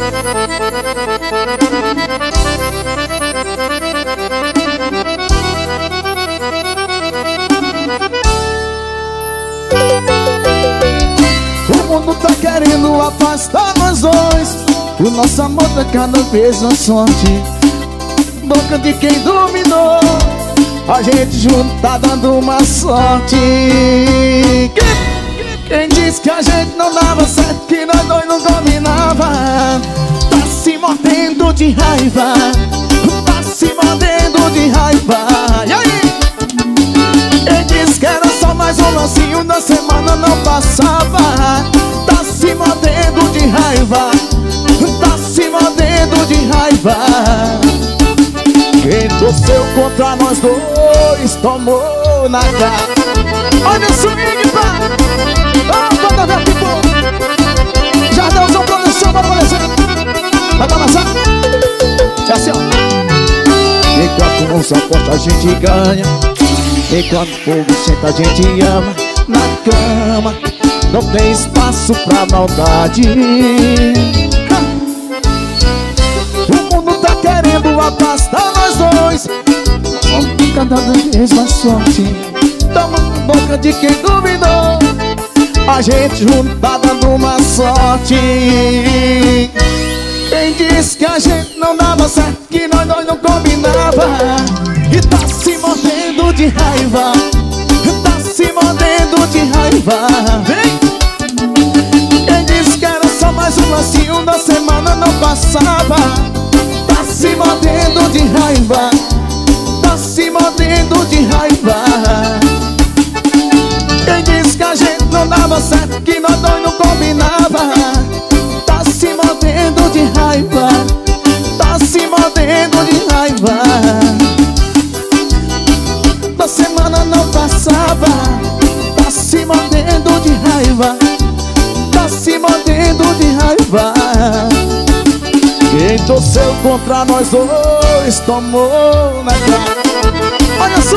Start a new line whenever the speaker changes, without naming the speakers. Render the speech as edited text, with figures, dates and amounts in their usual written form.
O mundo tá querendo afastar nós dois. O nosso amor tá cada vez mais forte. Boca de quem dominou, a gente junto tá dando uma sorte. Quem disse que a gente não dava certo, que nós dois não combinava, tá se mordendo de raiva, tá se mordendo de raiva. E aí? Quem disse que era só mais um lancinho, na semana não passava, tá se mordendo de raiva, tá se mordendo de raiva. Quem torceu contra nós dois tomou na cara. Olha o swing, pá! Oh, toda vez que for Jardãozão produção pra aparecer. Vai balançar? É assim, ó. Enquanto não se aposta a gente ganha, enquanto o fogo senta a gente ama. Na cama não tem espaço pra maldade. O mundo tá querendo afastar nós dois, cada vez mais sorte. Toma boca de quem duvidou, a gente junto tá dando uma sorte. Quem disse que a gente não dava certo, que nós dois não combinava, e tá se mordendo de raiva, tá se mordendo de raiva. Vem! Quem disse que era só mais um lacinho, da semana não passava, tá se mordendo de raiva, tá se mordendo de raiva. Quem disse que a gente não dava certo, que nós dois não combinava, tá se mordendo de raiva, tá se mordendo de raiva. Da semana não passava, tá se mordendo de raiva, tá se mordendo de raiva. Quem torceu contra nós dois tomou na cara. Olha